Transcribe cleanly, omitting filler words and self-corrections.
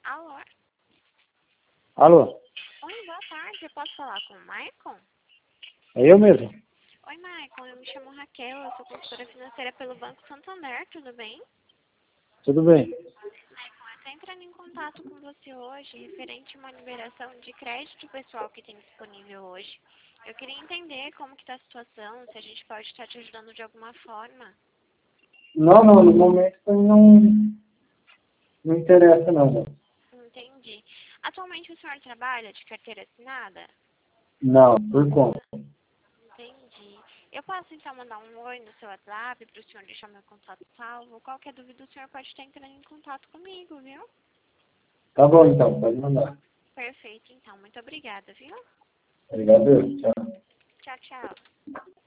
Alô? Alô? Oi, boa tarde. Eu posso falar com o Maicon? É eu mesmo? Oi, Maicon. Eu me chamo Raquel. Eu sou consultora financeira pelo Banco Santander. Tudo bem? Tudo bem? Maicon, eu estou entrando em contato com você hoje referente a uma liberação de crédito pessoal que tem disponível hoje. Eu queria entender como que está a situação, se a gente pode estar te ajudando de alguma forma. Não, no momento não interessa não. Entendi. Atualmente o senhor trabalha de carteira assinada? Não, por conta. Entendi. Eu posso então mandar um oi no seu WhatsApp para o senhor deixar meu contato salvo? Qualquer dúvida o senhor pode estar entrando em contato comigo, viu? Tá bom então, pode mandar. Perfeito, então. Muito obrigada, viu? Obrigado, tchau. Tchau, tchau.